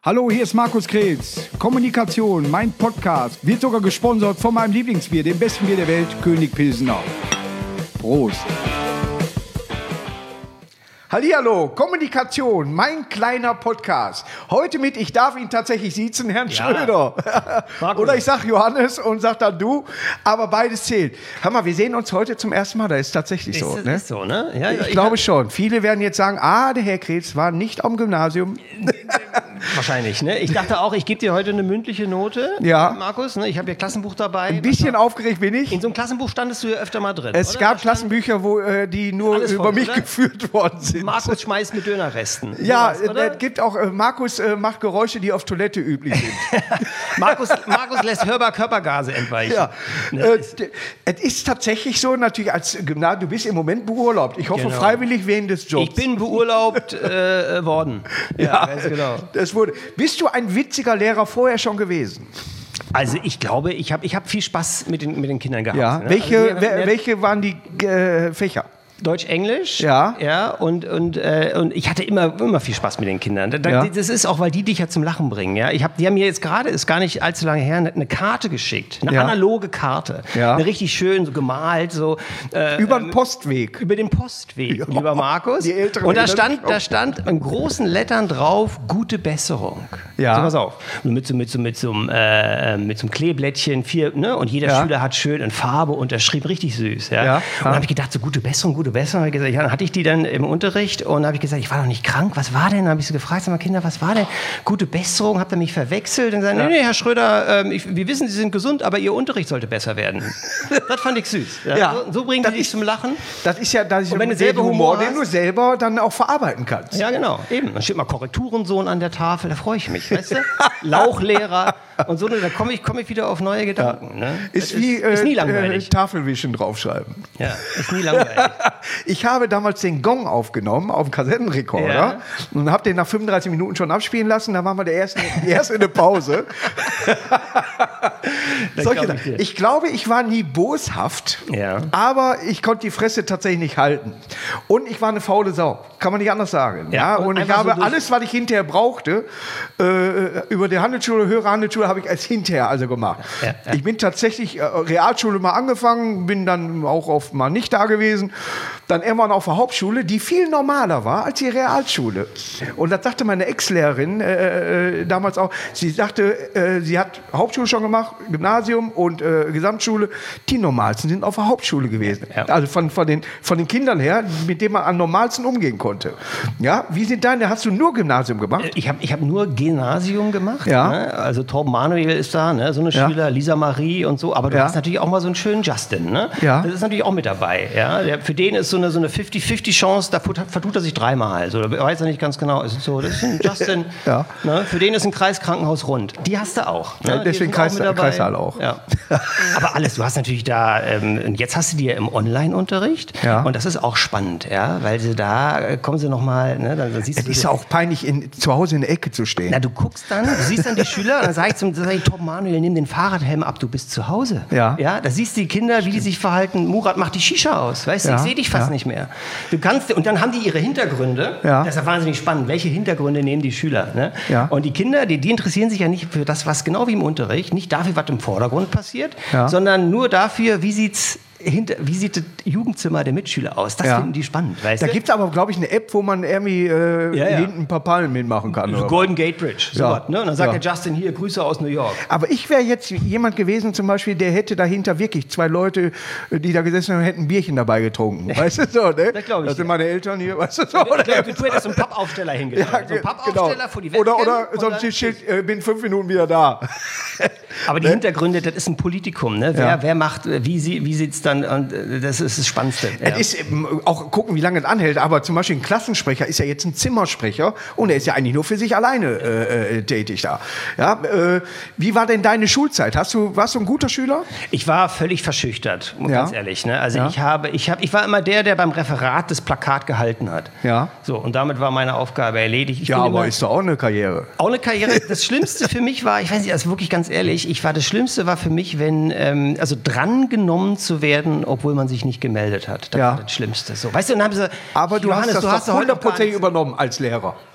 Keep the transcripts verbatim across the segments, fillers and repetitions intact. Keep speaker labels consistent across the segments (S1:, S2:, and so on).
S1: Hallo, hier ist Markus Kretz. Kommunikation, mein Podcast, wird sogar gesponsert von meinem Lieblingsbier, dem besten Bier der Welt, König Pilsener. Prost. Hallihallo, Kommunikation, mein kleiner Podcast. Heute mit, ich darf ihn tatsächlich siezen, Herrn ja. Schröder. Oder ich sag Johannes und sag dann du, aber beides zählt. Hör mal, wir sehen uns heute zum ersten Mal, das ist tatsächlich ist, so.
S2: Ist,
S1: ne?
S2: ist so, ne? Ja,
S1: ich,
S2: ich
S1: glaube schon. Viele werden jetzt sagen, ah, der Herr Kretz war nicht am Gymnasium.
S2: Wahrscheinlich, ne? Ich dachte auch, ich gebe dir heute eine mündliche Note,
S1: ja.
S2: Markus. Ne? Ich habe hier Klassenbuch dabei.
S1: Ein bisschen aufgeregt bin ich.
S2: In so einem Klassenbuch standest du ja öfter mal drin.
S1: Es
S2: oder?
S1: gab Klassenbücher, wo äh, die nur
S2: Alles
S1: über
S2: voll,
S1: mich
S2: oder?
S1: geführt worden sind.
S2: Markus schmeißt mit Dönerresten.
S1: Ja,
S2: so was,
S1: es gibt auch, äh, Markus äh, macht Geräusche, die auf Toilette üblich sind.
S2: Markus, Markus lässt hörbar Körpergase entweichen.
S1: Ja.
S2: Ne?
S1: Äh, es ist tatsächlich so, natürlich als Gymnasium, du bist im Moment beurlaubt. Ich hoffe
S2: Genau.
S1: freiwillig während des Jobs.
S2: Ich bin beurlaubt äh, worden. Ja,
S1: ja,
S2: ganz genau.
S1: Das wurde. Bist du ein witziger Lehrer vorher schon gewesen?
S2: Also ich glaube, ich habe ich hab viel Spaß mit den, mit den Kindern gehabt.
S1: Ja.
S2: Ne?
S1: Welche,
S2: also,
S1: wer, welche waren die äh, Fächer?
S2: Deutsch, Englisch,
S1: ja,
S2: ja und, und, äh, und ich hatte immer, immer viel Spaß mit den Kindern. Da,
S1: ja.
S2: Das ist auch, weil die dich ja zum Lachen bringen. Ja? Ich hab, die haben mir jetzt gerade, ist gar nicht allzu lange her, eine, eine Karte geschickt, eine
S1: ja.
S2: analoge Karte,
S1: ja.
S2: eine richtig schön so gemalt, so äh,
S1: über den Postweg,
S2: über den Postweg, ja. lieber Markus.
S1: Die Älteren
S2: und da stand, da stand in großen Lettern drauf: Gute Besserung.
S1: Ja.
S2: So, pass auf. Und mit so mit so mit so einem äh, mit so einem Kleeblättchen vier, ne? Und jeder
S1: ja.
S2: Schüler hat schön in Farbe unterschrieben, richtig süß. Ja.
S1: ja.
S2: Und dann habe ich gedacht, so gute Besserung, gute Besserung. Hab ich gesagt, ja, dann hatte ich die dann im Unterricht und habe ich gesagt, ich war noch nicht krank, was war denn? Dann habe ich sie gefragt, sag mal Kinder, was war denn? Gute Besserung, habt ihr mich verwechselt? Und dann sagen, ja. nee, nee, Herr Schröder, ähm, ich, wir wissen, Sie sind gesund, aber Ihr Unterricht sollte besser werden. Das fand ich süß. Ja?
S1: Ja.
S2: So, so bringen die dich zum Lachen.
S1: Das ist ja das ist
S2: und wenn
S1: du
S2: du selber Humor,
S1: Humor den du selber dann auch verarbeiten kannst.
S2: Ja, genau. Eben. Dann steht mal Korrekturensohn an der Tafel, da freue ich mich, weißt du? Lauchlehrer und so, da komme ich, komm ich wieder auf neue Gedanken. Ja. Ne?
S1: Ist
S2: ist,
S1: wie
S2: ist nie langweilig.
S1: Äh, Tafelwischen draufschreiben.
S2: Ja, ist nie langweilig.
S1: Ich habe damals den Gong aufgenommen auf dem Kassettenrekorder ja. und habe den nach fünfunddreißig Minuten schon abspielen lassen. Da waren wir der erste, die erste in der Pause. Solche glaub ich, ich glaube, ich war nie boshaft, ja. aber ich konnte die Fresse tatsächlich nicht halten. Und ich war eine faule Sau. Kann man nicht anders sagen. Ja, ja? Und, und ich habe so alles, was ich hinterher brauchte, äh, über die Handelsschule, höhere Handelsschule, habe ich als hinterher also gemacht. Ja, ja. Ich bin tatsächlich äh, Realschule mal angefangen, bin dann auch oft mal nicht da gewesen. Dann irgendwann auf der Hauptschule, die viel normaler war als die Realschule. Und das sagte meine Ex-Lehrerin äh, damals auch. Sie sagte, äh, sie hat Hauptschule schon gemacht, Gymnasium und äh, Gesamtschule. Die normalsten sind auf der Hauptschule gewesen. Ja. Also von, von, den, von den Kindern her, mit denen man am normalsten umgehen konnte. Ja, wie sind deine? Hast du nur Gymnasium gemacht?
S2: Ich habe ich hab nur Gymnasium gemacht.
S1: Ja.
S2: Ne? Also Torben Manuel ist da, ne? So eine ja. Schüler, Lisa Marie und so. Aber du ja. hast natürlich auch mal so einen schönen Justin. Ne? Ja. Das ist natürlich auch mit dabei. Ja? Der, für den ist so eine, so eine fünfzig fünfzig Chance, da vertut er sich dreimal. Also, da weiß er nicht ganz genau. Ist so, das ist ein Justin. ja. ne? Für den ist ein Kreiskrankenhaus rund. Die hast du auch. Ne?
S1: Ja, deswegen Kreis, auch Kreissaal auch.
S2: Ja. Aber alles, du hast natürlich da, ähm, jetzt hast du die ja im Online-Unterricht. Ja. Und das ist auch spannend, ja? Weil sie da, äh, kommen sie nochmal, ne? dann, dann siehst
S1: es
S2: du.
S1: Es ist ja auch peinlich, in, zu Hause in der Ecke zu stehen.
S2: Na, du guckst dann, du siehst dann die Schüler, dann sag ich zum sag ich, Torben Manuel, nimm den Fahrradhelm ab, du bist zu Hause. Ja. Ja, da siehst du die Kinder, wie die sich verhalten. Murat macht die Shisha aus, weißt du, ja. ich sehe dich fast ja. nicht mehr. Du kannst, und dann haben die ihre Hintergründe, ja. das ist ja wahnsinnig spannend, welche Hintergründe nehmen die Schüler. Ne? Ja. Und die Kinder, die, die interessieren sich ja nicht für das, was genau wie im Unterricht, nicht dafür, was im Vordergrund passiert, ja. sondern nur dafür, wie sieht's Hinter, wie sieht das Jugendzimmer der Mitschüler aus? Das ja. finden die spannend. Weißt
S1: da
S2: du?
S1: gibt es aber, glaube ich, eine App, wo man irgendwie äh, ja, ja. hinten ein paar Palmen mitmachen kann.
S2: Oder Golden Gate Bridge. So
S1: ja.
S2: was, ne? Und dann sagt
S1: ja.
S2: der Justin hier, Grüße aus New York.
S1: Aber ich wäre jetzt jemand gewesen, zum Beispiel, der hätte dahinter wirklich zwei Leute, die da gesessen haben, hätten ein Bierchen dabei getrunken. Weißt du so, ne? Das glaube ich. Das sind meine Eltern hier, weißt du so.
S2: Ich glaube, du hättest so einen Pappaufsteller hingestellt. Ja, so einen Pappaufsteller genau. vor die Webcam.
S1: Oder, oder sonst ein Schild, äh, bin fünf Minuten wieder da.
S2: Aber die ne? Hintergründe, das ist ein Politikum. Ne? Wer,
S1: ja.
S2: wer macht, wie, sie, wie sieht es dann, und das ist das Spannendste. Ja.
S1: Es ist auch gucken, wie lange es anhält, aber zum Beispiel ein Klassensprecher ist ja jetzt ein Zimmersprecher und er ist ja eigentlich nur für sich alleine äh, tätig da. Ja, äh, wie war denn deine Schulzeit? Hast du, warst du ein guter Schüler?
S2: Ich war völlig verschüchtert, ja. ganz ehrlich. Ne? Also
S1: ja.
S2: ich, habe, ich, hab, ich war immer der, der beim Referat das Plakat gehalten hat.
S1: Ja.
S2: So, und damit war meine Aufgabe erledigt. Ich
S1: ja, aber
S2: immer,
S1: ist doch auch eine Karriere.
S2: Auch eine Karriere. Das Schlimmste für mich war, ich weiß nicht, also wirklich ganz ehrlich, ich war, das Schlimmste war für mich, wenn, ähm, also drangenommen zu werden, obwohl man sich nicht gemeldet hat. Das
S1: ja.
S2: war das Schlimmste. So, weißt du, dann haben sie,
S1: aber du
S2: Johannes,
S1: hast das
S2: du hast
S1: hundertprozentig übernommen als Lehrer.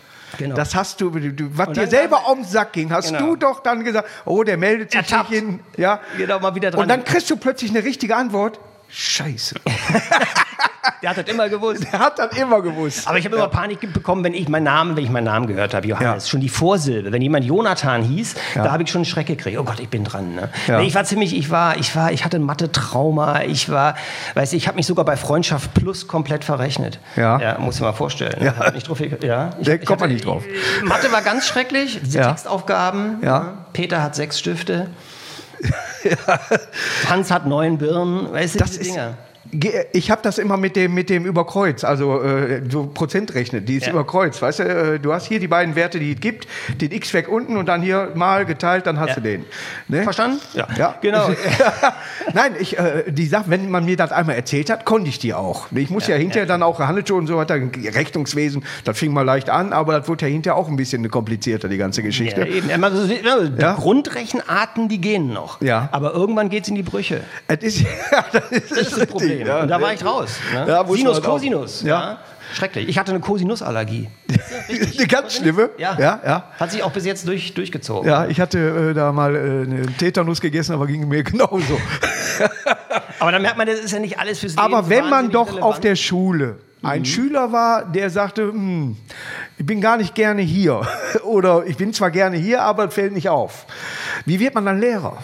S1: Genau. Das hast du, du was dir selber auf den Sack ging, hast genau. du doch dann gesagt, oh, der meldet sich nicht hin. Ja?
S2: Genau, mal wieder dran.
S1: Und dann kriegst du plötzlich eine richtige Antwort. Scheiße.
S2: Der hat das immer gewusst.
S1: Der hat das immer gewusst.
S2: Aber ich habe ja. immer Panik bekommen, wenn ich meinen Namen, wenn ich meinen Namen gehört habe. Johannes, ja. schon die Vorsilbe. Wenn jemand Jonathan hieß, ja. da habe ich schon einen Schreck gekriegt. Oh Gott, ich bin dran. Ne? Ja. Nee, ich war ziemlich, ich war, ich war, ich hatte ein Mathe-Trauma. Ich war, weiß ich, habe mich sogar bei Freundschaft Plus komplett verrechnet. Ja. ja muss ich mal vorstellen.
S1: Ja.
S2: Hab nicht drauf, ja. Ich,
S1: da kommt hatte, man nicht drauf.
S2: Mathe war ganz schrecklich. Die ja. Textaufgaben. Ja. Peter hat sechs Stifte. Ja. Hans hat neun Birnen. Weißt du,
S1: das
S2: diese Dinger.
S1: Ich habe das immer mit dem, mit dem Überkreuz, also äh, so Prozent rechnet, die ist ja. Überkreuz, weißt du, äh, du hast hier die beiden Werte, die es gibt, den x-Weg unten und dann hier mal geteilt, dann hast ja. du den. Ne?
S2: Verstanden?
S1: Ja, ja. Genau. Nein, ich, äh, die Sache, wenn man mir das einmal erzählt hat, konnte ich die auch. Ich muss ja, ja hinterher ja. dann auch Handelsschule und so weiter, Rechnungswesen, das fing mal leicht an, aber das wurde ja hinterher auch ein bisschen komplizierter, die ganze Geschichte. Ja, eben.
S2: Also, die ja? Grundrechenarten, die gehen noch,
S1: ja.
S2: aber irgendwann geht es in die Brüche.
S1: Es ist, ja, das ist,
S2: das ist das Problem. Ja, und da war ich raus. Ne? Ja, Sinus, Cosinus. Ja. Ja. Schrecklich. Ich hatte eine Cosinus-Allergie.
S1: Eine ganz schlimme?
S2: Ja. Ja, ja. Hat sich auch bis jetzt durch, durchgezogen.
S1: Ja, ich hatte äh, da mal äh, eine Tetanus gegessen, aber ging mir genauso.
S2: Aber dann merkt man, das ist ja nicht alles fürs
S1: Leben. Aber wenn man doch relevant. Auf der Schule ein mhm. Schüler war, der sagte, hm, ich bin gar nicht gerne hier. Oder ich bin zwar gerne hier, aber es fällt nicht auf. Wie wird man dann Lehrer?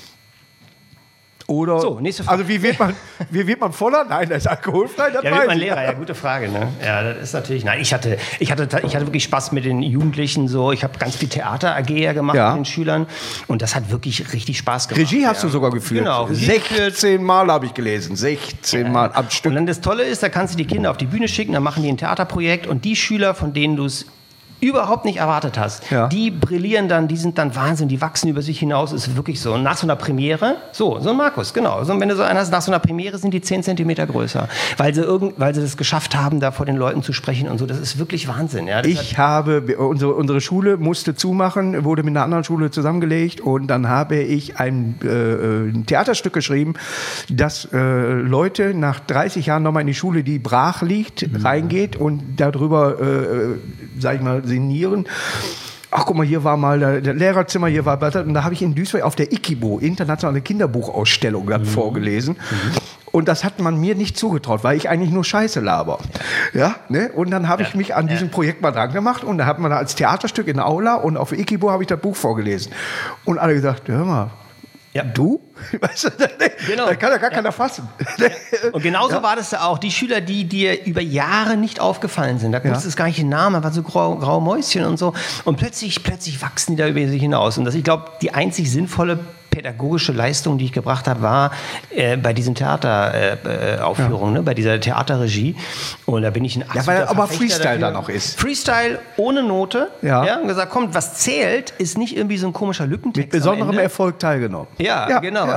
S1: Oder,
S2: so, nächste Frage.
S1: Also wie wird man, wie wird man voller? Nein, das ist alkoholfrei. Das
S2: ja, wird man Lehrer? Ja, gute Frage. Ne? Ja, das ist natürlich. Nein, ich hatte, ich hatte, ich hatte wirklich Spaß mit den Jugendlichen. So, ich habe ganz viel Theater-A G ja gemacht ja. mit den Schülern und das hat wirklich richtig Spaß gemacht.
S1: Regie hast
S2: ja.
S1: du sogar geführt.
S2: Genau.
S1: sechzehn Mal habe ich gelesen. sechzehn ja. Mal am Stück.
S2: Und dann das Tolle ist, da kannst du die Kinder auf die Bühne schicken, dann machen die ein Theaterprojekt und die Schüler, von denen du es überhaupt nicht erwartet hast. Ja. Die brillieren dann, die sind dann Wahnsinn, die wachsen über sich hinaus, ist wirklich so. Und nach so einer Premiere, so, so ein Markus, genau. So, wenn du so einer hast, nach so einer Premiere sind die zehn Zentimeter größer, weil sie, irgend, weil sie das geschafft haben, da vor den Leuten zu sprechen und so. Das ist wirklich Wahnsinn. Ja.
S1: Ich habe, unsere, unsere Schule musste zumachen, wurde mit einer anderen Schule zusammengelegt und dann habe ich ein, äh, ein Theaterstück geschrieben, dass äh, Leute nach dreißig Jahren nochmal in die Schule, die brach liegt, mhm. reingeht und darüber, äh, sag ich mal, sinnieren. Ach, guck mal, hier war mal der, der Lehrerzimmer, hier war und da habe ich in Duisburg auf der IKIBO, internationale Kinderbuchausstellung, mhm. vorgelesen. Mhm. Und das hat man mir nicht zugetraut, weil ich eigentlich nur Scheiße laber. Ja, ne? Und dann habe ich ja. mich an diesem Projekt mal dran gemacht und da hat man da als Theaterstück in der Aula und auf der IKIBO habe ich das Buch vorgelesen. Und alle gesagt, hör mal, ja. du? Weißt du,
S2: genau.
S1: Da kann ja gar ja. keiner fassen.
S2: Und genauso ja. war das da auch. Die Schüler, die dir über Jahre nicht aufgefallen sind, da wusstest du ja. gar nicht den Namen, da waren so grau, graue Mäuschen und so. Und plötzlich, plötzlich wachsen die da über sich hinaus. Und das, ich glaube, die einzig sinnvolle pädagogische Leistung, die ich gebracht habe, war äh, bei diesen Theateraufführungen, äh, ja. ne, bei dieser Theaterregie. Und da bin ich ein
S1: absoluter Ja, weil aber Freestyle dafür. Dann auch ist.
S2: Freestyle ohne Note. Ja. ja. Und gesagt, kommt, was zählt, ist nicht irgendwie so ein komischer Lückentext.
S1: Mit besonderem Erfolg teilgenommen.
S2: Ja, ja genau. Ja.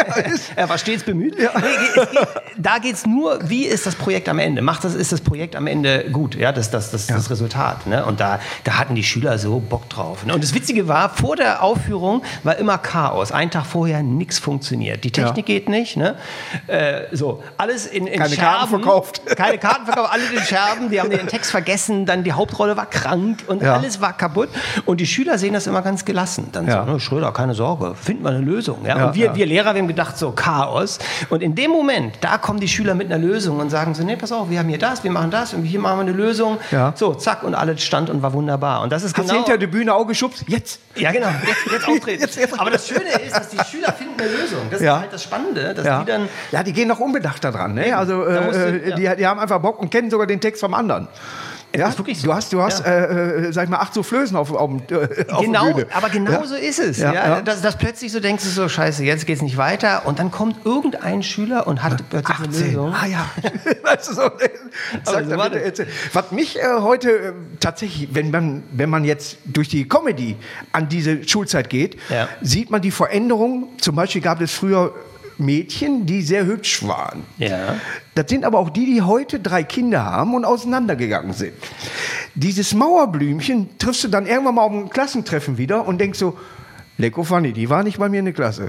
S2: Er war stets bemüht. Ja. Nee, es geht, da geht es nur, wie ist das Projekt am Ende? Macht das, ist das Projekt am Ende gut? Ja, das, das, das, ja. das Resultat. Ne? Und da, da hatten die Schüler so Bock drauf. Ne? Und das Witzige war, vor der Aufführung war immer Chaos. Ein Tag vorher nichts funktioniert. Die Technik ja. geht nicht. Ne? Äh, so, alles in, in
S1: keine
S2: Scherben.
S1: Karten verkauft.
S2: Keine Karten verkauft, alle in Scherben. Die haben den Text vergessen. Dann die Hauptrolle war krank und ja. alles war kaputt. Und die Schüler sehen das immer ganz gelassen. Dann ja. so, ne, Schröder, keine Sorge, finden wir eine Lösung. Ja? Ja, und wir, ja. wir Lehrer, wir haben gedacht, so Chaos. Und in dem Moment, da kommen die Schüler mit einer Lösung und sagen so, nee, pass auf, wir haben hier das, wir machen das und hier machen wir eine Lösung. Ja. So, zack, und alles stand und war wunderbar. Und das ist
S1: Hast
S2: genau...
S1: hinter der Bühne auch geschubst? Jetzt!
S2: Ja, genau, jetzt, jetzt auftreten. jetzt, jetzt. Aber das Schöne ist, dass die Schüler finden eine Lösung. Das ja. ist halt das Spannende, dass
S1: ja.
S2: die dann...
S1: Ja, die gehen noch unbedachter dran, ne? Also, äh, du, ja. die, die haben einfach Bock und kennen sogar den Text vom anderen. Ja, so. Du hast, du hast, ja. äh, sag ich mal, acht so Flößen auf, auf, äh, auf
S2: genau,
S1: der Bühne.
S2: Aber genau ja. so ist es. Ja, ja. Ja. Dass, dass plötzlich so denkst du so, scheiße, jetzt geht's nicht weiter. Und dann kommt irgendein Schüler und hat plötzlich eine Lösung.
S1: Ah ja. Weißt du, so, sag so bitte, was mich äh, heute äh, tatsächlich, wenn man, wenn man jetzt durch die Comedy an diese Schulzeit geht, ja. sieht man die Veränderung. Zum Beispiel gab es früher Mädchen, die sehr hübsch waren.
S2: Ja.
S1: Das sind aber auch die, die heute drei Kinder haben und auseinandergegangen sind. Dieses Mauerblümchen triffst du dann irgendwann mal auf einem Klassentreffen wieder und denkst so, Lecko Fanny, die war nicht bei mir in der Klasse.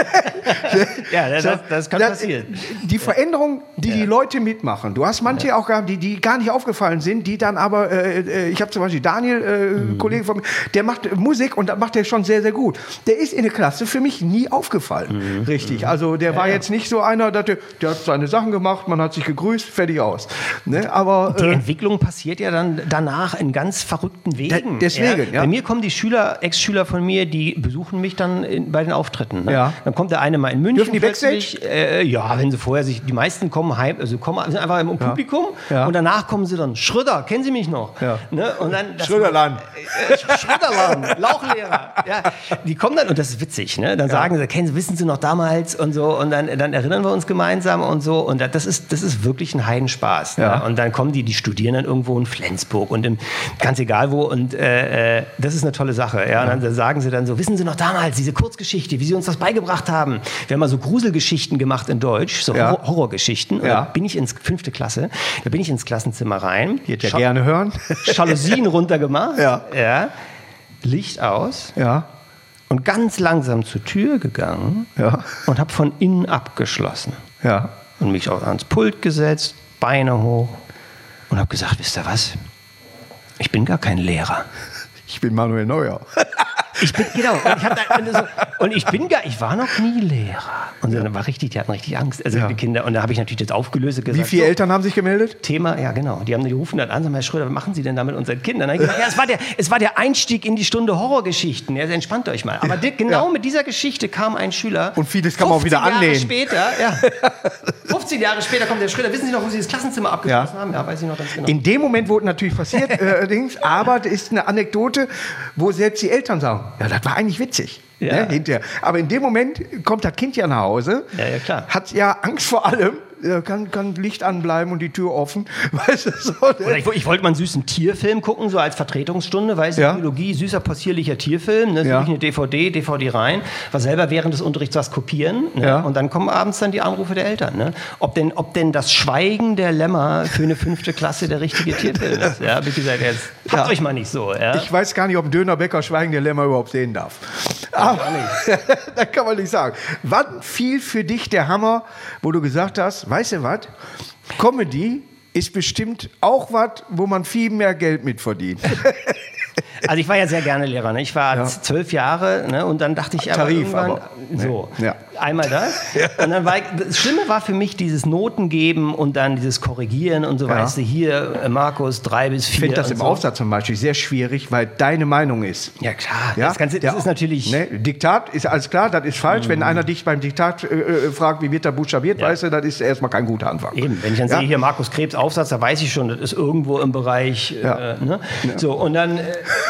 S2: ja, das, das, das kann passieren.
S1: Die Veränderung, die ja. die Leute mitmachen. Du hast manche ja. auch gehabt, die, die gar nicht aufgefallen sind, die dann aber, äh, ich habe zum Beispiel Daniel, äh, mhm. Kollege von mir, der macht Musik und das macht er schon sehr, sehr gut. Der ist in der Klasse für mich nie aufgefallen. Mhm. Richtig. Also der war ja, jetzt nicht so einer, der, der hat seine Sachen gemacht, man hat sich gegrüßt, fertig aus. Ne? Aber,
S2: die
S1: äh,
S2: Entwicklung passiert ja dann danach in ganz verrückten Wegen.
S1: Deswegen, ja.
S2: Ja. Bei mir kommen die Schüler, Ex-Schüler von mir, die besuchen mich dann in, bei den Auftritten. Ne?
S1: Ja.
S2: Dann kommt der eine mal in München.
S1: Dürfen die Backstage?
S2: Äh, ja, wenn sie vorher sich, die meisten kommen heim, also kommen sind einfach im Publikum ja. und danach kommen sie dann, Schröder, kennen Sie mich noch?
S1: Ja.
S2: Ne? Und dann,
S1: Schröderland.
S2: Äh, Schröderland, Lauchlehrer. Ja. Die kommen dann, und das ist witzig, ne? Dann ja. sagen sie, kennen Sie, wissen Sie noch damals und so, und dann, dann erinnern wir uns gemeinsam und so, und das ist, das ist wirklich ein Heidenspaß.
S1: Ja.
S2: Ne? Und dann kommen die, die studieren dann irgendwo in Flensburg und im, ganz egal wo, und äh, das ist eine tolle Sache. Ja? Und dann sagen sie dann so, wissen Sie noch damals, diese Kurzgeschichte, wie Sie uns das beigebracht haben. Wir haben mal so Gruselgeschichten gemacht in Deutsch, so ja. Horrorgeschichten. Und ja. da bin ich ins fünfte Klasse, da bin ich ins Klassenzimmer rein.
S1: Geht ja gerne hören.
S2: Jalousien runtergemacht.
S1: Ja.
S2: Ja. Licht aus.
S1: Ja.
S2: Und ganz langsam zur Tür gegangen.
S1: Ja.
S2: Und habe von innen abgeschlossen.
S1: Ja.
S2: Und mich auch ans Pult gesetzt, Beine hoch. Und habe gesagt, wisst ihr was? Ich bin gar kein Lehrer.
S1: Ich bin Manuel Neuer.
S2: Ich bin, genau, und ich, hab da, so, und ich bin gar, ich war noch nie Lehrer. Und dann war richtig, die hatten richtig Angst, also ja. die Kinder. Und da habe ich natürlich das aufgelöst. Gesagt,
S1: wie viele so, Eltern haben sich gemeldet?
S2: Thema, ja genau. Die haben die rufen dann an, sagen, Herr Schröder, was machen Sie denn da mit unseren Kindern? Dann hab ich gesagt, ja, es war, der, es war der Einstieg in die Stunde Horrorgeschichten. Ja, entspannt euch mal. Aber die, genau ja. mit dieser Geschichte kam ein Schüler.
S1: Und vieles kann man auch wieder annehmen.
S2: fünfzehn Jahre später, ja. fünfzehn Jahre später kommt der Schröder. Wissen Sie noch, wo Sie das Klassenzimmer abgeschlossen ja. haben? Ja, weiß ich noch ganz genau.
S1: In dem Moment wurde natürlich passiert, äh, Dings, aber das ist eine Anekdote, wo selbst die Eltern sagen, ja, das war eigentlich witzig. Ja. Ne, hinterher. Aber in dem Moment kommt das Kind ja nach Hause,
S2: ja, ja, klar.
S1: hat ja Angst vor allem, kann, kann Licht anbleiben und die Tür offen. Weißt du, so, ne?
S2: Oder ich, ich wollte mal einen süßen Tierfilm gucken, so als Vertretungsstunde, weißt du, ja. Biologie, süßer, possierlicher Tierfilm, ne, ja. eine D V D, D V D rein, war selber während des Unterrichts was kopieren, ne? Ja. Und dann kommen abends dann die Anrufe der Eltern. Ne? Ob, denn, ob denn das Schweigen der Lämmer für eine fünfte Klasse der richtige Tierfilm ist. Ja, bitte gesagt, jetzt habt ja. euch mal nicht so. Ja?
S1: Ich weiß gar nicht, ob ein Dönerbäcker Schweigen der Lämmer überhaupt sehen darf. Aber das kann man nicht sagen. Wann fiel für dich der Hammer, wo du gesagt hast, weißt du was, Comedy ist bestimmt auch was, wo man viel mehr Geld mit verdient.
S2: Also ich war ja sehr gerne Lehrer. Ne? Ich war ja. zwölf Jahre, ne? Und dann dachte ich aber
S1: Tarif,
S2: irgendwann,
S1: aber,
S2: so,
S1: ja.
S2: einmal das. Ja. Und dann war ich, das Schlimme war für mich dieses Noten geben und dann dieses Korrigieren und so, ja. weißt du, hier, Markus, drei bis vier.
S1: Ich finde das im
S2: so.
S1: Aufsatz zum Beispiel sehr schwierig, weil deine Meinung ist.
S2: Ja klar,
S1: ja?
S2: das, Ganze, das
S1: ja.
S2: ist natürlich...
S1: Ne? Diktat ist alles klar, das ist falsch. Mhm. Wenn einer dich beim Diktat äh, fragt, wie wird da buchstabiert, ja. weißt du, das ist erstmal kein guter Anfang.
S2: Eben, wenn ich dann ja? sehe, hier Markus Krebs Aufsatz, da weiß ich schon, das ist irgendwo im Bereich...
S1: Ja.
S2: Äh, ne? ja. So, und dann... Äh,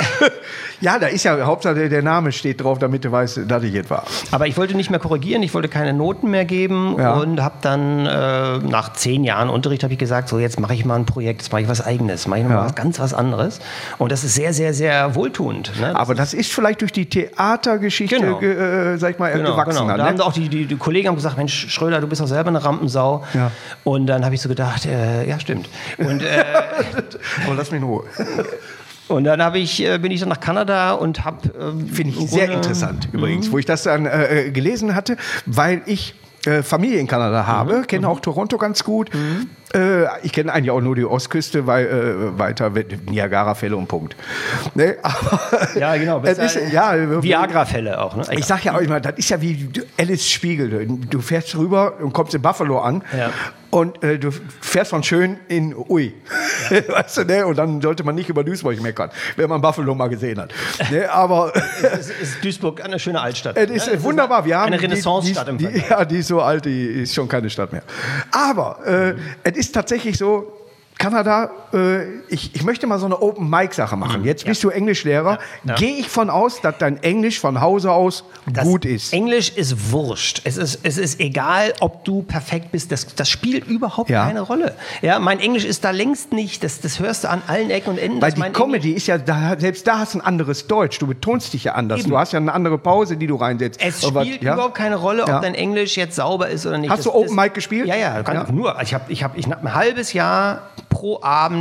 S1: ja, da ist ja, Hauptsache der Name steht drauf, damit du weißt, dass ich jetzt war.
S2: Aber ich wollte nicht mehr korrigieren, ich wollte keine Noten mehr geben ja. und habe dann äh, nach zehn Jahren Unterricht habe ich gesagt, so jetzt mache ich mal ein Projekt, jetzt mache ich was Eigenes, mache ich mal ja. was ganz was anderes. Und das ist sehr, sehr, sehr wohltuend. Ne? Das
S1: Aber das ist vielleicht durch die Theatergeschichte,
S2: genau.
S1: äh, sag ich mal, genau, gewachsen.
S2: Genau. Da
S1: ne?
S2: haben auch die, die, die Kollegen haben gesagt, Mensch, Schröder, du bist doch selber eine Rampensau.
S1: Ja.
S2: Und dann habe ich so gedacht, äh, ja stimmt. Und, äh,
S1: oh, lass mich in Ruhe.
S2: Und dann hab ich, bin ich dann nach Kanada und habe... Ähm,
S1: Finde ich sehr interessant übrigens, mhm. wo ich das dann äh, gelesen hatte, weil ich äh, Familie in Kanada habe, mhm. kenne auch Toronto ganz gut. Mhm. Äh, ich kenne eigentlich auch nur die Ostküste, weil äh, weiter Niagara-Fälle und Punkt. Ne? Aber,
S2: ja, genau.
S1: Es ist, ja,
S2: Viagra-Fälle auch. Ne?
S1: Ich sag ja auch immer, das ist ja wie Alice Spiegel. Du fährst rüber und kommst in Buffalo an. Ja. Und äh, du fährst von schön in Ui. Ja. Weißt du, ne? Und dann sollte man nicht über Duisburg meckern, wenn man Buffalo mal gesehen hat. Ne? Aber
S2: es ist Duisburg eine schöne Altstadt.
S1: Es ist ne? wunderbar. Wir haben
S2: eine Renaissance-Stadt im
S1: Vergleich. Ja, die ist so alt, die ist schon keine Stadt mehr. Aber äh, mhm. es ist tatsächlich so, Kanada, äh, ich, ich möchte mal so eine Open-Mic-Sache machen. Jetzt ja. bist du Englischlehrer. Ja. Ja. Gehe ich von aus, dass dein Englisch von Hause aus das gut ist?
S2: Englisch ist wurscht. Es ist, es ist egal, ob du perfekt bist. Das, das spielt überhaupt
S1: ja.
S2: keine Rolle. Ja, mein Englisch ist da längst nicht. Das, das hörst du an allen Ecken und Enden.
S1: Weil die Comedy Englisch ist ja, da, selbst da hast du ein anderes Deutsch. Du betonst dich ja anders. Eben. Du hast ja eine andere Pause, die du reinsetzt.
S2: Es Aber, spielt ja? überhaupt keine Rolle, ob ja. dein Englisch jetzt sauber ist oder nicht.
S1: Hast
S2: das,
S1: du Open Mic gespielt?
S2: Ja, ja. ja. Nur. Ich habe ich hab, ich hab ein halbes Jahr pro Abend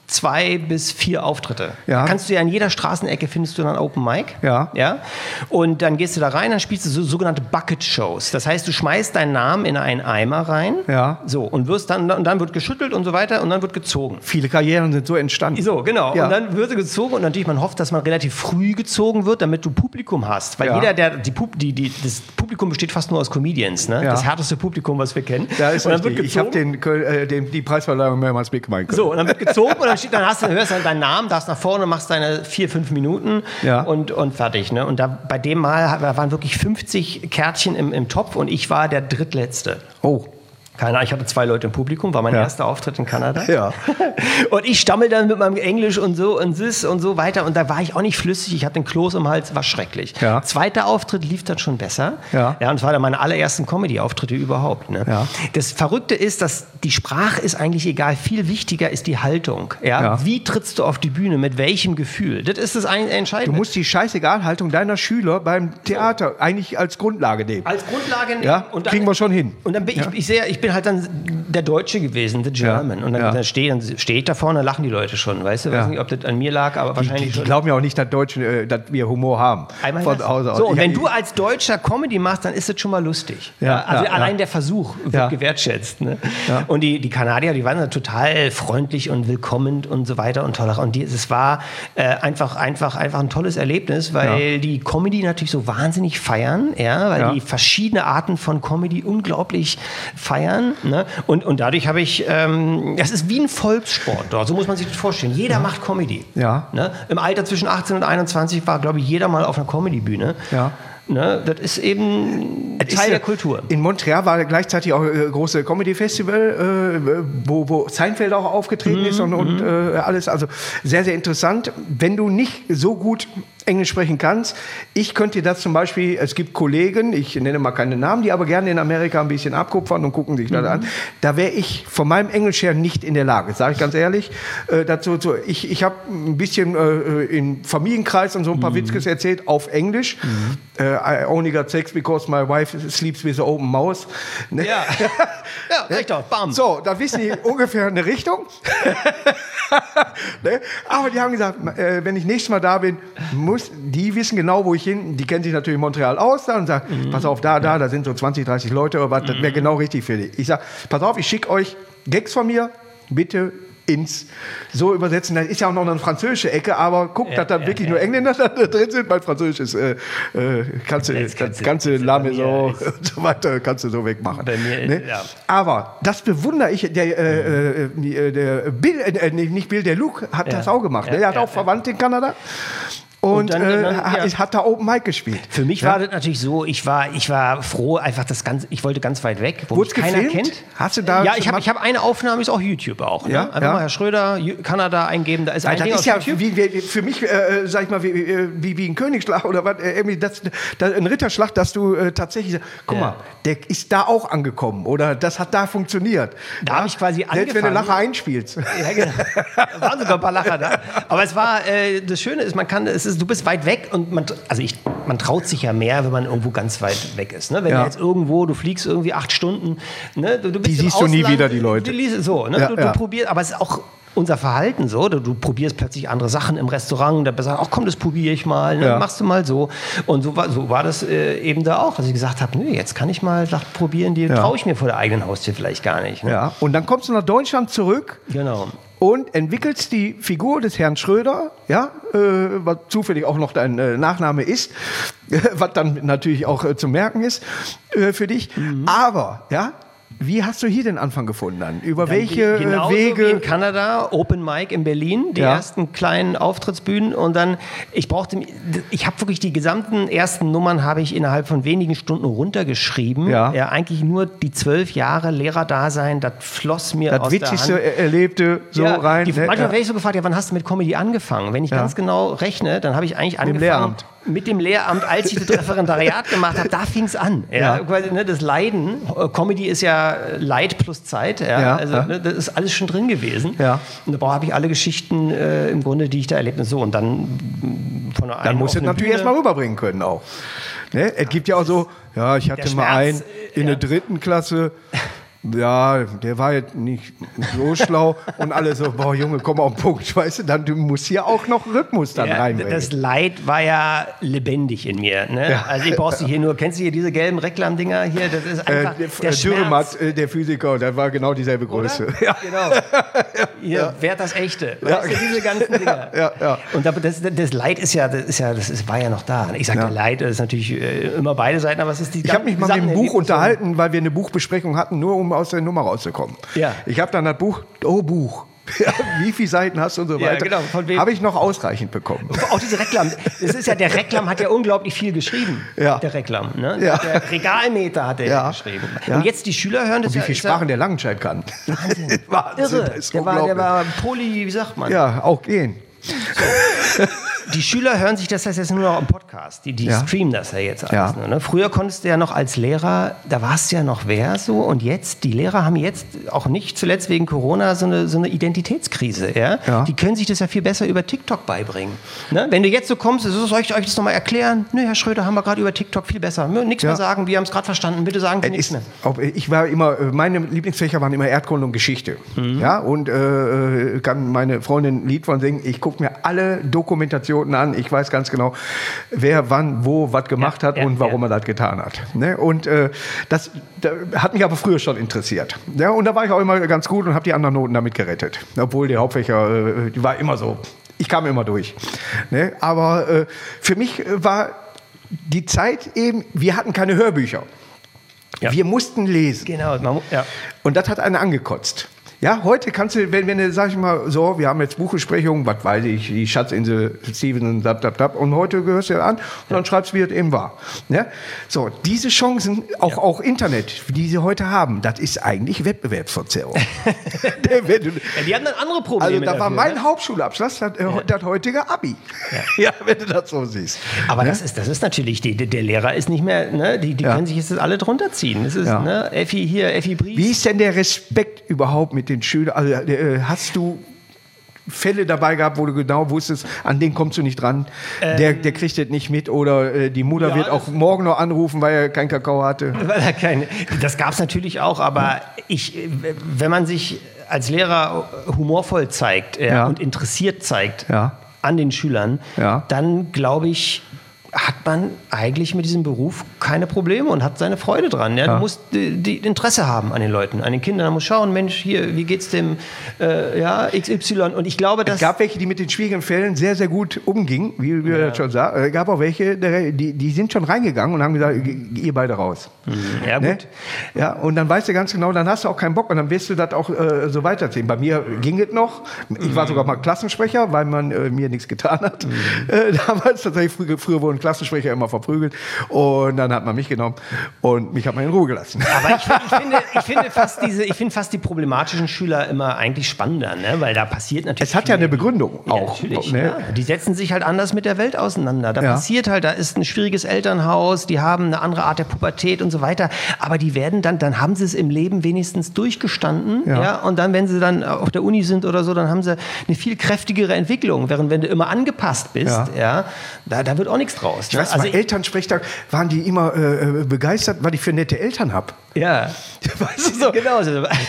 S2: zwei bis vier Auftritte. Ja. Da kannst du ja in jeder Straßenecke findest du dann Open Mic.
S1: Ja.
S2: Ja. Und dann gehst du da rein, dann spielst du so, sogenannte Bucket Shows. Das heißt, du schmeißt deinen Namen in einen Eimer rein.
S1: Ja.
S2: So und wirst dann und dann wird geschüttelt und so weiter und dann wird gezogen.
S1: Viele Karrieren sind so entstanden.
S2: So genau. Ja. Und dann wird gezogen und natürlich man hofft, dass man relativ früh gezogen wird, damit du Publikum hast, weil ja. jeder der die, die, die das Publikum besteht fast nur aus Comedians, ne? Ja. Das härteste Publikum, was wir kennen.
S1: Ja, ist und dann wird ich habe den, äh, den die Preisverleihung mehrmals mitgemacht.
S2: So und dann wird gezogen und dann Dann, hast du, hörst du deinen Namen, darfst nach vorne, machst deine vier, fünf Minuten ja. und, und fertig. Ne? Und da, bei dem Mal waren wirklich fünfzig Kärtchen im, im Topf und ich war der Drittletzte.
S1: Oh.
S2: Keine Ahnung, ich hatte zwei Leute im Publikum, war mein ja. erster Auftritt in Kanada.
S1: Ja.
S2: Und ich stammel dann mit meinem Englisch und so und sis und so weiter. Und da war ich auch nicht flüssig, ich hatte den Kloß im Hals, war schrecklich.
S1: Ja.
S2: Zweiter Auftritt lief dann schon besser.
S1: Ja.
S2: Ja, und es war dann meine allerersten Comedy-Auftritte überhaupt. Ne?
S1: Ja.
S2: Das Verrückte ist, dass die Sprache ist eigentlich egal. Viel wichtiger ist die Haltung. Ja?
S1: Ja.
S2: Wie trittst du auf die Bühne, mit welchem Gefühl? Das ist das Entscheidende.
S1: Du musst die Scheißegal-Haltung deiner Schüler beim Theater so. eigentlich als Grundlage nehmen.
S2: Als Grundlage nehmen.
S1: Ja, und dann, kriegen wir schon hin.
S2: Und dann bin ja. ich, ich, sehe, ich bin halt dann der Deutsche gewesen, the German. Ja. Und dann, ja. dann stehe steh ich da vorne, lachen die Leute schon. Weißt du, ja. weiß nicht, ob das an mir lag, aber wahrscheinlich
S1: die, die,
S2: schon.
S1: Die glauben ja auch nicht, dass Deutsche, äh, dass wir Humor haben.
S2: Einmal von Hause aus. So, und ja, wenn du als Deutscher Comedy machst, dann ist das schon mal lustig. Ja, ja, also ja, allein ja. der Versuch wird ja. gewertschätzt. Ne? Ja. Und die, die Kanadier, die waren dann total freundlich und willkommend und so weiter und toll. Und die, es war äh, einfach, einfach, einfach ein tolles Erlebnis, weil ja. die Comedy natürlich so wahnsinnig feiern, ja, weil ja. die verschiedene Arten von Comedy unglaublich feiern. Ne? Und, und dadurch habe ich, ähm, das ist wie ein Volkssport dort, so muss man sich das vorstellen. Jeder ja. macht Comedy.
S1: Ja.
S2: Ne? Im Alter zwischen achtzehn und einundzwanzig war, glaube ich, jeder mal auf einer Comedy-Bühne.
S1: Ja.
S2: Ne, das ist eben ein Teil der Kultur.
S1: In Montreal war gleichzeitig auch ein großes Comedy-Festival, äh, wo, wo Seinfeld auch aufgetreten mm, ist und, und mm. äh, alles. Also sehr, sehr interessant. Wenn du nicht so gut Englisch sprechen kannst, ich könnte dir das zum Beispiel, es gibt Kollegen, ich nenne mal keine Namen, die aber gerne in Amerika ein bisschen abkupfern und gucken sich mm. das an. Da wäre ich von meinem Englisch her nicht in der Lage, sage ich ganz ehrlich. Äh, dazu, so, ich ich habe ein bisschen äh, im Familienkreis und so ein paar mm. Witzkes erzählt auf Englisch. Mm. Äh, I only got sex because my wife sleeps with an open mouth. Ne?
S2: Ja, ja, recht doch, bam.
S1: So, da wissen die ungefähr eine Richtung. Ne? Aber die haben gesagt, äh, wenn ich nächstes Mal da bin, muss, die wissen genau, wo ich hin, die kennen sich natürlich in Montreal aus, da und sagen, mhm. pass auf, da, da, da sind so zwanzig, dreißig Leute, aber das wäre genau richtig für dich. Ich sage, pass auf, ich schicke euch Gags von mir, bitte ins so übersetzen. Das ist ja auch noch eine französische Ecke, aber guck, ja, dass da ja, wirklich ja. nur Engländer da drin sind, weil Französisch ist, äh, äh, kannst du das, das ganze Lame so und so weiter, kannst du so wegmachen. Bei mir, ne? ja. Aber das bewundere ich, der, äh, äh, der Bill, äh, nicht Bill, der Luke hat ja. das auch gemacht. Ja, ne? Der hat ja, auch ja. Verwandte in Kanada. Und, und dann, äh, dann, ja. hat da Open Mic gespielt.
S2: Für mich ja? war das natürlich so, ich war, ich war froh, einfach das Ganze, ich wollte ganz weit weg, wo mich keiner kennt.
S1: Hast du da?
S2: Ja, ich habe ich hab eine Aufnahme, ist auch YouTube auch. Ne?
S1: Ja?
S2: Einfach
S1: ja.
S2: mal Herr Schröder, Kanada eingeben, da ist ein
S1: ja,
S2: Ding
S1: das ist
S2: auf
S1: ja wie, wie, für mich, äh, sag ich mal, wie, wie, wie ein Königsschlag oder was, äh, das, das, ein Ritterschlag, dass du äh, tatsächlich, guck ja. mal, der ist da auch angekommen oder das hat da funktioniert.
S2: Da ja? habe ich quasi angefangen.
S1: Selbst wenn du Lacher einspielst.
S2: Ja, genau. Da waren sogar ein paar Lacher da. Aber es war, äh, das Schöne ist, man kann, es ist, du bist weit weg. Und man, also ich, man traut sich ja mehr, wenn man irgendwo ganz weit weg ist. Ne? Wenn ja. du jetzt irgendwo, du fliegst irgendwie acht Stunden. Ne? Du, du bist
S1: die siehst Ausland, du nie wieder, die Leute.
S2: Die, so, ne?
S1: ja,
S2: du, du
S1: ja.
S2: probierst, aber es ist auch unser Verhalten so. Du, du probierst plötzlich andere Sachen im Restaurant. Da sagst du, ach komm, das probiere ich mal. Ne?
S1: Ja.
S2: Machst du mal so. Und so war, so war das äh, eben da auch, dass ich gesagt habe, nö, jetzt kann ich mal Sachen probieren, die ja. traue ich mir vor der eigenen Haustür vielleicht gar nicht. Ne?
S1: Ja. Und dann kommst du nach Deutschland zurück.
S2: Genau.
S1: Und entwickelst die Figur des Herrn Schröder, ja, äh, was zufällig auch noch dein äh, Nachname ist, was dann natürlich auch äh, zu merken ist äh, für dich. Mhm. Aber, ja, wie hast du hier den Anfang gefunden dann? Über dann welche
S2: wie, genauso
S1: Wege?
S2: Wie in Kanada, Open Mic in Berlin, die ja. ersten kleinen Auftrittsbühnen und dann, ich brauchte, ich habe wirklich die gesamten ersten Nummern habe ich innerhalb von wenigen Stunden runtergeschrieben. Ja. ja eigentlich nur die zwölf Jahre Lehrerdasein, das floss mir
S1: das
S2: aus der Hand. Das
S1: Witzigste Erlebte so ja, rein.
S2: Die,
S1: ne?
S2: manchmal
S1: ja.
S2: werde ich so gefragt, ja, wann hast du mit Comedy angefangen? Wenn ich ja. ganz genau rechne, dann habe ich eigentlich angefangen.
S1: Mit dem Lehramt.
S2: Mit dem Lehramt, als ich das Referendariat gemacht habe, da fing es an. Ja. Ja. Quasi, ne, das Leiden, Comedy ist ja Leid plus Zeit, ja. Ja. Also ne, das ist alles schon drin gewesen.
S1: Ja.
S2: Und da habe ich alle Geschichten äh, im Grunde, die ich da erlebt habe. So, und dann von einer
S1: Dann musst du natürlich erstmal rüberbringen können auch. Ne? Es gibt ja auch so, ja, ich hatte mal einen in der dritten Klasse. Ja, der war jetzt nicht so schlau und alle so, boah Junge, komm auf den Punkt, weißt du, dann du musst hier auch noch Rhythmus dann ja, reinbringen.
S2: Das Leid war ja lebendig in mir, ne? Ja. Also ich brauchst du hier nur, kennst du hier diese gelben Reklamdinger hier, das ist einfach äh, der, der
S1: Dürrematt, äh, der Physiker, das war genau dieselbe Größe. Ja.
S2: Genau. Hier, ja. Wer das Echte, weißt ja. du, diese ganzen Dinger. Ja, ja. Und das, das Leid ist ja, das ist ja, das ist, war ja noch da. Ich sage, ja. Leid ist natürlich äh, immer beide Seiten, aber es ist die
S1: Ich habe mich mal mit dem Buch unterhalten, weil wir eine Buchbesprechung hatten, nur um aus der Nummer rauszukommen. Ja. Ich habe dann das Buch, oh Buch, ja, wie viele Seiten hast du und so weiter, ja, genau. Habe ich noch ausreichend bekommen.
S2: Auch diese Reklam, das ist ja, der Reklam hat ja unglaublich viel geschrieben, ja. der Reklam. Ne? Ja. Der Regalmeter hat er ja. geschrieben. Ja. Und jetzt die Schüler hören das
S1: und wie viele Sprachen der Langenscheid kann.
S2: Wahnsinn. Wahnsinn. Irre. Der war, der war Poly, wie sagt man?
S1: Ja, auch gehen.
S2: So. Die Schüler hören sich das jetzt nur noch im Podcast. Die, die ja. streamen das ja jetzt alles. Ja. Nur, ne? Früher konntest du ja noch als Lehrer, da warst du ja noch wer so. Und jetzt, die Lehrer haben jetzt auch nicht zuletzt wegen Corona so eine, so eine Identitätskrise. Ja? Ja. Die können sich das ja viel besser über TikTok beibringen. Ne? Wenn du jetzt so kommst, soll ich euch das nochmal erklären? Nö, Herr Schröder, haben wir gerade über TikTok viel besser. Nichts ja. mehr sagen, wir haben es gerade verstanden. Bitte sagen Sie nichts mehr.
S1: Auch, ich war immer, meine Lieblingsfächer waren immer Erdkunde und Geschichte. Mhm. Ja? Und äh, kann meine Freundin ein Lied von singen. Ich gucke mir alle Dokumentationen an. Ich weiß ganz genau, wer wann, wo, was gemacht ja, hat ja, und warum ja. er das getan hat. Ne? Und äh, das, das hat mich aber früher schon interessiert. Ja? Und da war ich auch immer ganz gut und habe die anderen Noten damit gerettet. Obwohl die Hauptfächer, äh, die war immer so. Ich kam immer durch. Ne? Aber äh, für mich war die Zeit eben, wir hatten keine Hörbücher. Ja. Wir mussten lesen.
S2: Genau. Man, ja.
S1: Und das hat einen angekotzt. Ja, heute kannst du, wenn, wenn du, sag ich mal, so, wir haben jetzt Buchbesprechungen, was weiß ich, die Schatzinsel, Steven und dab, dab, dab, und heute gehörst du ja an und ja. dann schreibst du, wie es eben war. Ja? So, diese Chancen, auch, ja. auch Internet, die sie heute haben, das ist eigentlich Wettbewerbsverzerrung.
S2: ja, die haben dann andere Probleme.
S1: Also, da
S2: dafür,
S1: war mein
S2: ne?
S1: Hauptschulabschluss, das, ja. das heutige Abi. Ja. ja, wenn du das so siehst.
S2: Aber
S1: ja?
S2: das, ist, das ist natürlich, die, der Lehrer ist nicht mehr, ne, die, die ja. können sich jetzt alle drunter ziehen. Das ist, ja. ne, Effi hier, Effi Brief.
S1: Wie ist denn der Respekt überhaupt mit den Schülern? Also, äh, hast du Fälle dabei gehabt, wo du genau wusstest, an den kommst du nicht dran, ähm, der, der kriegt das nicht mit oder äh, die Mutter ja, wird auch morgen noch anrufen, weil er keinen Kakao hatte?
S2: Weil er keine, das gab es natürlich auch, aber ich, wenn man sich als Lehrer humorvoll zeigt äh, ja. und interessiert zeigt ja. an den Schülern, ja. dann glaube ich, hat man eigentlich mit diesem Beruf keine Probleme und hat seine Freude dran. Ja? Ja. Du musst die, die Interesse haben an den Leuten, an den Kindern. Du musst schauen, Mensch, hier, wie geht's dem äh, ja, X Y? Und ich glaube, dass...
S1: Es gab welche, die mit den schwierigen Fällen sehr, sehr gut umgingen, wie wir ja. das schon sagen. Es gab auch welche, die, die sind schon reingegangen und haben gesagt, ihr beide raus.
S2: Mhm. Ja, ne? gut.
S1: Ja, und dann weißt du ganz genau, dann hast du auch keinen Bock und dann wirst du das auch äh, so weiterziehen. Bei mir ging es noch. Ich war sogar mal Klassensprecher, weil man äh, mir nichts getan hat. Mhm. Äh, damals tatsächlich, früher, früher wurden Klassensprecher immer verprügelt und dann hat man mich genommen und mich hat man in Ruhe gelassen.
S2: Aber ich, ich, finde, ich, finde fast diese, ich finde fast die problematischen Schüler immer eigentlich spannender, ne? Weil da passiert natürlich...
S1: Es hat ja eine Begründung
S2: ja,
S1: auch.
S2: Natürlich,
S1: ne?
S2: ja. Die setzen sich halt anders mit der Welt auseinander. Da ja. passiert halt, da ist ein schwieriges Elternhaus, die haben eine andere Art der Pubertät und so weiter, aber die werden dann, dann haben sie es im Leben wenigstens durchgestanden ja. Ja? Und dann, wenn sie dann auf der Uni sind oder so, dann haben sie eine viel kräftigere Entwicklung, während wenn du immer angepasst bist, ja. Ja, da, da wird auch nichts draus.
S1: Ich weiß, also bei Elternsprechtag waren die immer äh, begeistert, weil ich für nette Eltern habe.
S2: Ja.
S1: Weißt du so? Genau so. da,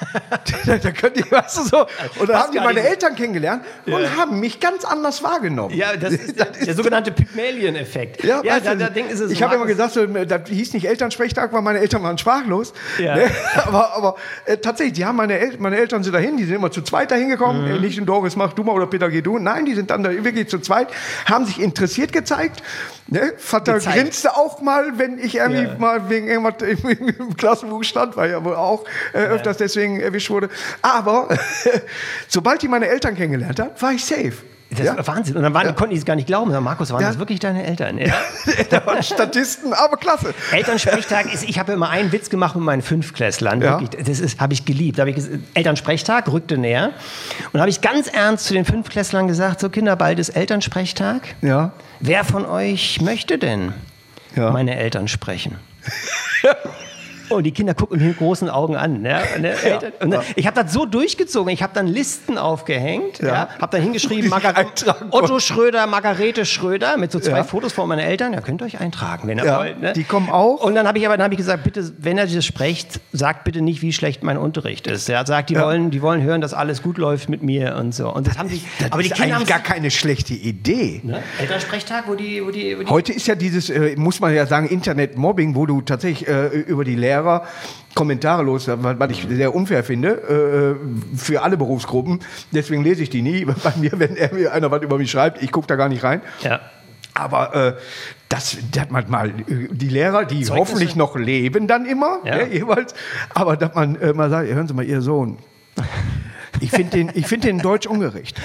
S1: da könnt ihr, weißt du so. Und dann haben die meine Eltern kennengelernt ja. und haben mich ganz anders wahrgenommen.
S2: Ja, das ist, das ist der sogenannte Pygmalion-Effekt.
S1: Ja, ja da, da denken sie so. Ich habe immer gesagt, so, das hieß nicht Elternsprechtag, weil meine Eltern waren sprachlos. Ja. Ne? Aber, aber äh, tatsächlich, die haben meine, El meine Eltern sind dahin, die sind immer zu zweit dahin gekommen. Mhm. Nicht in Doris, mach du mal oder Peter, geh du. Nein, die sind dann da wirklich zu zweit, haben sich interessiert gezeigt. Ne? Vater gezeigt. Grinste auch mal, wenn ich irgendwie ja. mal wegen irgendwas im, im Klassenbuch stand, weil ja wohl auch äh, öfters ja. deswegen erwischt wurde. Aber sobald ich meine Eltern kennengelernt habe, war ich safe.
S2: Das ja? war Wahnsinn. Und dann waren, ja. konnten die es gar nicht glauben. Markus, waren ja. das wirklich deine Eltern? Ja.
S1: Da waren Statisten, aber klasse.
S2: Elternsprechtag ist, ich habe immer einen Witz gemacht mit meinen Fünftklässlern. Ja. Wirklich, das habe ich geliebt. Da hab ich gesagt, Elternsprechtag rückte näher. Und habe ich ganz ernst zu den Fünftklässlern gesagt, so Kinder, bald ist Elternsprechtag.
S1: Ja.
S2: Wer von euch möchte denn ja. meine Eltern sprechen? Und die Kinder gucken mich mit großen Augen an. Ne? Ja. Und dann, ich habe das so durchgezogen. Ich habe dann Listen aufgehängt. Ja. Ja? Habe dann hingeschrieben, Margar- Otto Schröder, Margarete Schröder, mit so zwei ja. Fotos von meinen Eltern. Ja, könnt ihr euch eintragen, wenn ihr
S1: ja.
S2: wollt. Ne?
S1: Die kommen auch.
S2: Und dann habe ich aber dann hab ich gesagt, bitte, wenn ihr das sprecht, sagt bitte nicht, wie schlecht mein Unterricht ist. Ja? Sagt, die, ja. wollen, die wollen hören, dass alles gut läuft mit mir und so. Und das, das haben die,
S1: das aber
S2: die
S1: ist
S2: Kinder
S1: eigentlich gar keine schlechte Idee.
S2: Ne? Elternsprechtag, wo die, wo die, wo die
S1: Heute ist ja dieses, äh, muss man ja sagen, Internet-Mobbing, wo du tatsächlich äh, über die Lehrer Kommentare los, was ich sehr unfair finde, äh, für alle Berufsgruppen. Deswegen lese ich die nie. Bei mir, wenn er mir einer was über mich schreibt, ich gucke da gar nicht rein.
S2: Ja.
S1: Aber äh, das, das man mal die Lehrer, die Zeugnisse. Hoffentlich noch leben dann immer, ja. Ja, jeweils, aber dass man äh, mal sagt, hören Sie mal, Ihr Sohn, ich finde den, ich find den Deutsch ungerecht.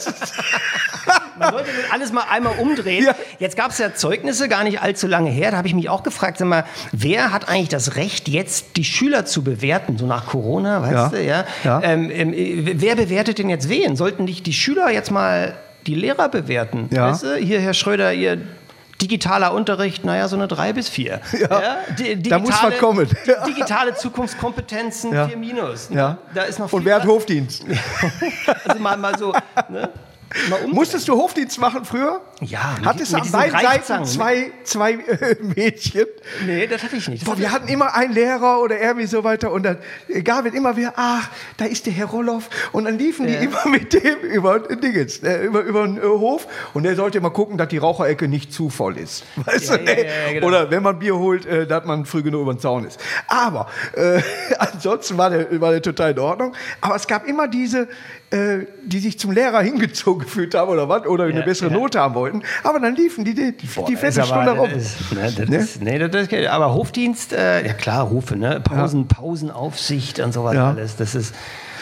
S2: Man sollte alles mal einmal umdrehen. Ja. Jetzt gab es ja Zeugnisse, gar nicht allzu lange her. Da habe ich mich auch gefragt, sag mal, wer hat eigentlich das Recht, jetzt die Schüler zu bewerten, so nach Corona, weißt
S1: ja.
S2: du? Ja? Ja. Ähm, ähm, wer bewertet denn jetzt wen? Sollten nicht die Schüler jetzt mal die Lehrer bewerten?
S1: Ja.
S2: Weißt du? Hier, Herr Schröder, Ihr digitaler Unterricht, naja, so eine drei bis vier.
S1: Ja, ja? Digitale, da muss man kommen.
S2: Digitale Zukunftskompetenzen,
S1: ja.
S2: vier minus. Ne?
S1: Ja.
S2: Da ist noch
S1: Und wer hat Hofdienst?
S2: Also mal, mal so, ne?
S1: Musstest du Hofdienst machen früher?
S2: Ja.
S1: Hattest du an beiden Seiten zwei, zwei äh, Mädchen?
S2: Nee, das hatte ich nicht.
S1: Boah, wir hatten immer einen Lehrer oder irgendwie so weiter und dann gab es immer wieder, ach, da ist der Herr Roloff und dann liefen ja. die immer mit dem über Dingens, äh, über, über den äh, Hof und der sollte immer gucken, dass die Raucherecke nicht zu voll ist. Weißt
S2: ja,
S1: du?
S2: Ja, ja, ja, genau.
S1: Oder wenn man Bier holt, äh, dass man früh genug über den Zaun ist. Aber äh, ansonsten war der, war der total in Ordnung. Aber es gab immer diese, äh, die sich zum Lehrer hingezogen gefühlt haben oder was, oder eine ja, bessere ja. Note haben wollten. Aber dann liefen die die,
S2: Boah,
S1: die Viertelstunde rum.
S2: Ist, ne, das ne? Ist, nee, das ist, aber Hofdienst, äh, ja klar, Rufe, ne? Pausen, ja. Pausenaufsicht und sowas ja. alles. Das ist.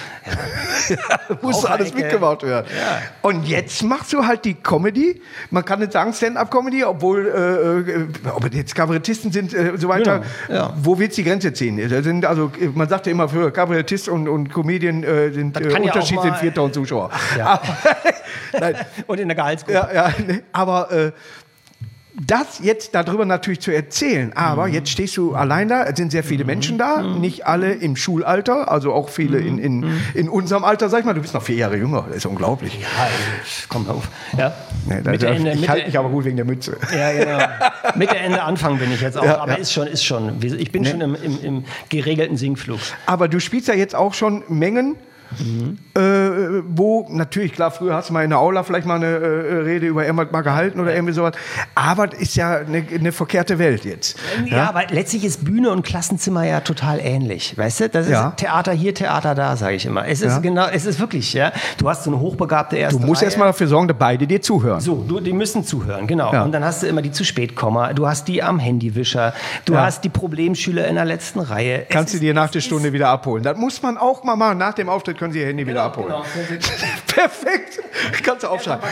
S1: Ja. ja, muss alles mitgemacht werden.
S2: Ja.
S1: Und jetzt machst du halt die Comedy. Man kann nicht sagen Stand-up-Comedy, obwohl äh, ob jetzt Kabarettisten sind, äh, so weiter.
S2: Genau. Ja.
S1: Wo willst du die Grenze ziehen? Da sind, also, man sagt ja immer, für Kabarettist und, und Comedian äh, sind äh, Unterschied ja sind viertausend Zuschauer.
S2: Ach, ja.
S1: Aber, nein.
S2: Und in der Gehaltsgruppe.
S1: Ja, ja, nee, aber äh, das jetzt darüber natürlich zu erzählen, aber mhm. jetzt stehst du allein da, es sind sehr viele mhm. Menschen da, mhm. nicht alle im Schulalter, also auch viele in, in, in unserem Alter, sag ich mal, du bist noch vier Jahre jünger, das ist unglaublich.
S2: Ja, komm auf. Ja.
S1: Nee, da,
S2: Mitte,
S1: da,
S2: Ende,
S1: ich halte mich aber gut wegen der Mütze.
S2: Ja, genau. Mitte, Ende, Anfang bin ich jetzt auch, ja, aber ja. ist schon, ist schon, ich bin nee. schon im, im, im geregelten Sinkflug.
S1: Aber du spielst ja jetzt auch schon Mengen, Mhm. Äh, wo, natürlich, klar, früher hast du mal in der Aula vielleicht mal eine äh, Rede über irgendwas mal gehalten oder irgendwie sowas, aber das ist ja eine, eine verkehrte Welt jetzt.
S2: Ja, ja, aber letztlich ist Bühne und Klassenzimmer ja total ähnlich, weißt du? Das ist ja. Theater hier, Theater da, sage ich immer. Es ist ja. genau, es ist wirklich, ja. Du hast so eine hochbegabte erste
S1: Du musst erstmal dafür sorgen, dass beide dir zuhören.
S2: So, du, die müssen zuhören, genau. Ja. Und dann hast du immer die zu spät kommen, du hast die am Handywischer, du ja. hast die Problemschüler in der letzten Reihe.
S1: Kannst es du dir nach der Stunde wieder abholen. Das muss man auch mal machen. Nach dem Auftritt können sie ihr Handy
S2: genau,
S1: wieder abholen.
S2: Genau.
S1: Perfekt. Kannst du aufschreiben.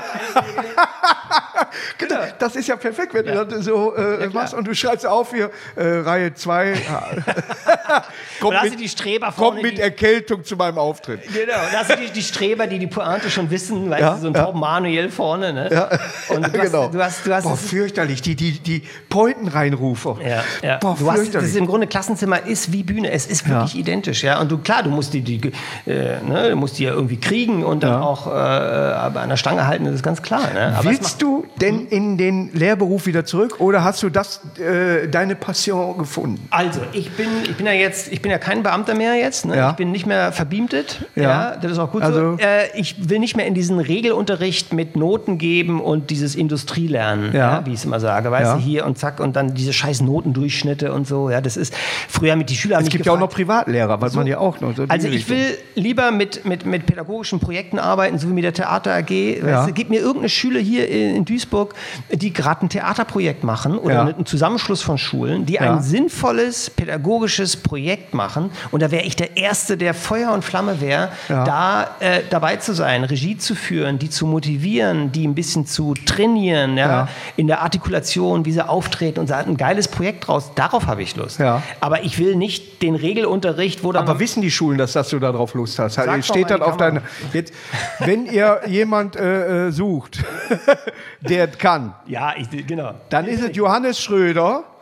S1: Genau. Das ist ja perfekt, wenn ja. du das so äh, ja, machst und du schreibst auf hier, äh, Reihe zwei. kommt
S2: hast
S1: mit,
S2: du die Streber vorne,
S1: kommt mit
S2: die,
S1: Erkältung zu meinem Auftritt.
S2: Genau, da hast du die, die Streber, die die Pointe schon wissen, weißt
S1: ja,
S2: du, so ein
S1: ja.
S2: Torben Manuel vorne. Ne?
S1: Ja.
S2: Und du
S1: genau.
S2: hast, du hast, du hast
S1: Boah, fürchterlich, die, die, die Pointen-Reinrufer.
S2: Ja, ja.
S1: Boah,
S2: du hast, das ist im Grunde Klassenzimmer ist wie Bühne, es ist wirklich
S1: ja.
S2: identisch. Ja? Und du, klar, du musst die, die, äh, ne, du musst die ja irgendwie kriegen und dann ja. auch äh, an der Stange halten, das ist ganz klar. Ne? Aber
S1: willst du denn in den Lehrberuf wieder zurück oder hast du das, äh, deine Passion gefunden?
S2: Also, ich bin, ich bin ja jetzt, ich bin ja kein Beamter mehr jetzt, ne?
S1: Ja.
S2: Ich bin nicht mehr verbeamtet,
S1: ja.
S2: ja, das ist auch gut
S1: also,
S2: so. Äh, ich will nicht mehr in diesen Regelunterricht mit Noten geben und dieses Industrielernen,
S1: ja.
S2: ja, wie ich es immer sage, weißt
S1: ja.
S2: du, hier und zack und dann diese scheiß Notendurchschnitte und so, ja, das ist, früher mit die Schüler haben
S1: Es gibt ja auch noch Privatlehrer, was so, man ja auch noch. So
S2: also ich will lieber mit, mit, mit pädagogischen Projekten arbeiten, so wie mit der Theater A G, ja. weißt du, gib mir irgendeine Schule hier in, in Duisburg, die gerade ein Theaterprojekt machen oder ja. einen Zusammenschluss von Schulen, die ja. ein sinnvolles pädagogisches Projekt machen und da wäre ich der Erste, der Feuer und Flamme wäre, ja. da äh, dabei zu sein, Regie zu führen, die zu motivieren, die ein bisschen zu trainieren, ja,
S1: ja.
S2: in der Artikulation, wie sie auftreten und so ein geiles Projekt draus, darauf habe ich Lust.
S1: Ja.
S2: Aber ich will nicht den Regelunterricht, wo dann...
S1: Aber wissen die Schulen, dass, dass du darauf Lust hast? Sag steht dann auf deiner... Jetzt, wenn ihr jemand äh, sucht, der kann,
S2: ja, ich, genau.
S1: dann ist es Johannes Schröder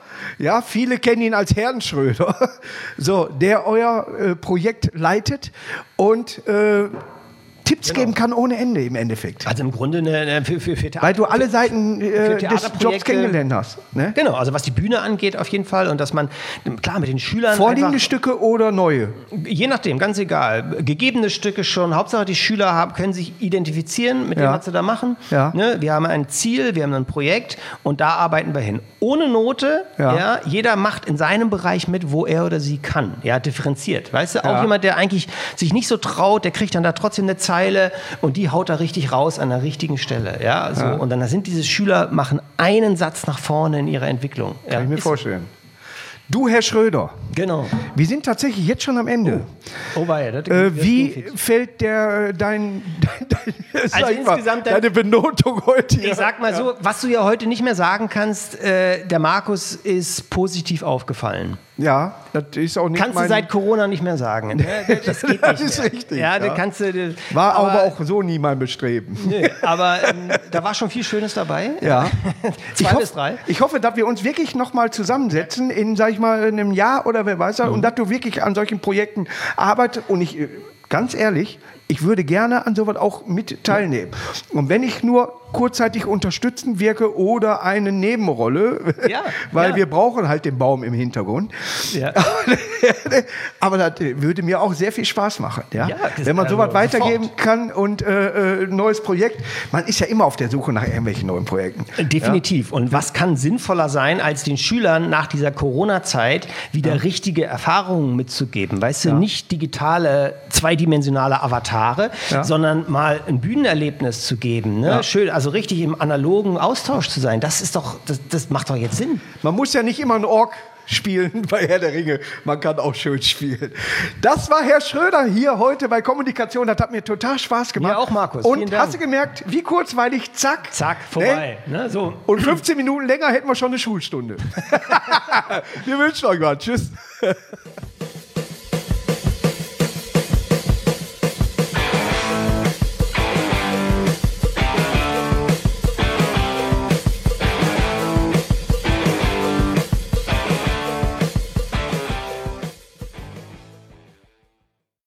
S1: Ja, viele kennen ihn als Herrn Schröder. So, der euer äh, Projekt leitet und äh, Tipps genau. geben kann ohne Ende im Endeffekt.
S2: Also im Grunde eine, eine für, für, für Theater,
S1: weil du alle Seiten äh, des Jobs kennengelernt hast. Ne?
S2: Genau, also was die Bühne angeht auf jeden Fall und dass man, klar, mit den Schülern
S1: vorliegende
S2: einfach,
S1: Stücke oder neue?
S2: Je nachdem, ganz egal. Gegebene Stücke schon. Hauptsache die Schüler haben, können sich identifizieren mit ja. dem, was sie da machen. Ja. Ne? Wir haben ein Ziel, wir haben ein Projekt und da arbeiten wir hin. Ohne Note, ja. Ja, jeder macht in seinem Bereich mit, wo er oder sie kann. Ja, differenziert. Weißt du, auch ja. jemand, der eigentlich sich nicht so traut, der kriegt dann da trotzdem eine Zeile und die haut da richtig raus an der richtigen Stelle. Ja, so. Ja. Und dann sind diese Schüler, machen einen Satz nach vorne in ihrer Entwicklung.
S1: Kann
S2: ja,
S1: ich mir vorstellen. Du, Herr Schröder.
S2: Genau.
S1: Wir sind tatsächlich jetzt schon am Ende.
S2: Oh, oh weia, das,
S1: äh, Wie fällt der, dein, dein, dein
S2: also insgesamt
S1: mal, deine Benotung heute?
S2: Ich sag mal so, was du ja heute nicht mehr sagen kannst, äh, der Markus ist positiv aufgefallen.
S1: Ja, das ist auch nicht
S2: Kannst du seit Corona nicht mehr sagen. Ne? Das geht
S1: das
S2: nicht
S1: ist
S2: mehr.
S1: richtig.
S2: Ja,
S1: ja.
S2: Kannst du,
S1: war aber, aber auch so nie mein Bestreben.
S2: Nö, aber ähm, da war schon viel Schönes dabei.
S1: Ja.
S2: Zwei
S1: ich
S2: bis
S1: hoff,
S2: drei.
S1: Ich hoffe, dass wir uns wirklich noch mal zusammensetzen in, sag ich mal, in einem Jahr oder wer weiß, mhm. und dass du wirklich an solchen Projekten arbeitest. Und ich, ganz ehrlich, ich würde gerne an sowas auch mit teilnehmen. Und wenn ich nur kurzzeitig unterstützend wirke oder eine Nebenrolle, ja, weil ja. wir brauchen halt den Baum im Hintergrund. Ja. Aber das würde mir auch sehr viel Spaß machen. Ja? Ja, wenn man sowas also weitergeben sofort. kann und äh, ein neues Projekt, man ist ja immer auf der Suche nach irgendwelchen neuen Projekten.
S2: Definitiv.
S1: Ja?
S2: Und was kann sinnvoller sein, als den Schülern nach dieser Corona-Zeit wieder ja. richtige Erfahrungen mitzugeben? Weißt du, ja. nicht digitale, zweidimensionale Avatare, ja. sondern mal ein Bühnenerlebnis zu geben. Ne? Ja. Schön, also richtig im analogen Austausch zu sein. Das ist doch, das, das macht doch jetzt Sinn.
S1: Man muss ja nicht immer ein Ork spielen bei Herr der Ringe. Man kann auch schön spielen. Das war Herr Schröder hier heute bei Kommunikation. Das hat mir total Spaß gemacht.
S2: Ja, auch Markus.
S1: Und hast du gemerkt, wie kurzweilig, zack.
S2: Zack, vorbei. Ne? Ne? So.
S1: Und fünfzehn Minuten länger hätten wir schon eine Schulstunde. Wir wünschen euch was. Tschüss.